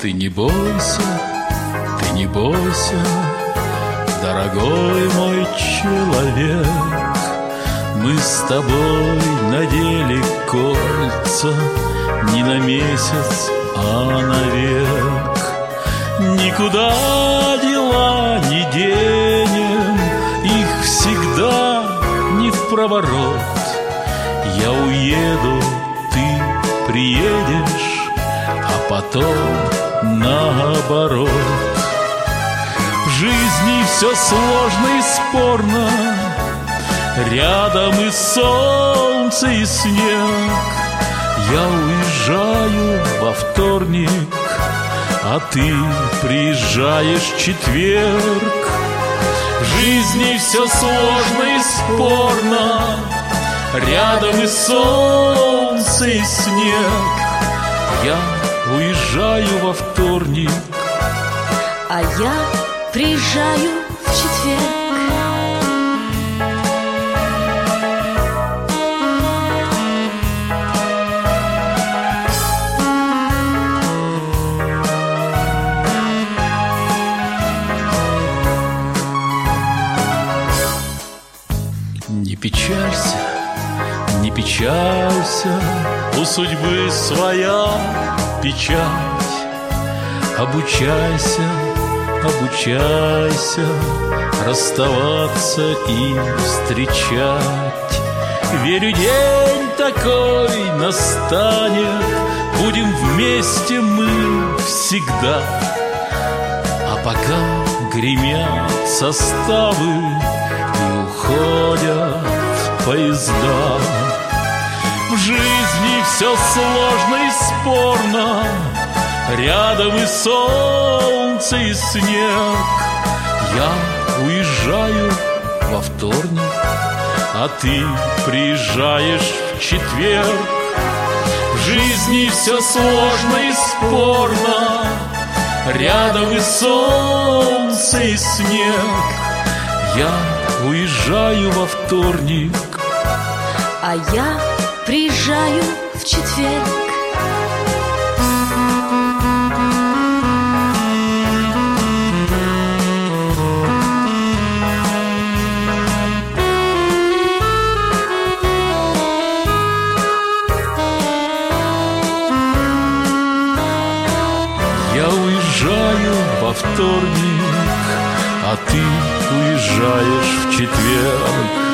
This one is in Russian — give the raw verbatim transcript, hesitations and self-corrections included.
Ты не бойся, ты не бойся, дорогой мой человек. Мы с тобой надели кольца не на месяц, а навек. Никуда дела не денем, их всегда не впроворот. Я уеду, ты приедешь, а потом наоборот. В жизни все сложно и спорно, рядом и солнце, и снег. Я уезжаю во вторник, а ты приезжаешь в четверг. В жизни все сложно и спорно, рядом и солнце, и снег. Я уезжаю во вторник, а я приезжаю в четверг. Не печалься, не печалься, у судьбы своя печать. Обучайся, обучайся расставаться и встречать. Верю, день такой настанет, будем вместе мы всегда. А пока гремят составы и уходят поезда. В жизни все сложно и спорно, рядом и солнце, и снег. Я уезжаю во вторник, а ты приезжаешь в четверг. В жизни все сложно и спорно, рядом и солнце, и снег. Я уезжаю во вторник, а я приезжаю в четверг. Я уезжаю во вторник, а ты уезжаешь в четверг.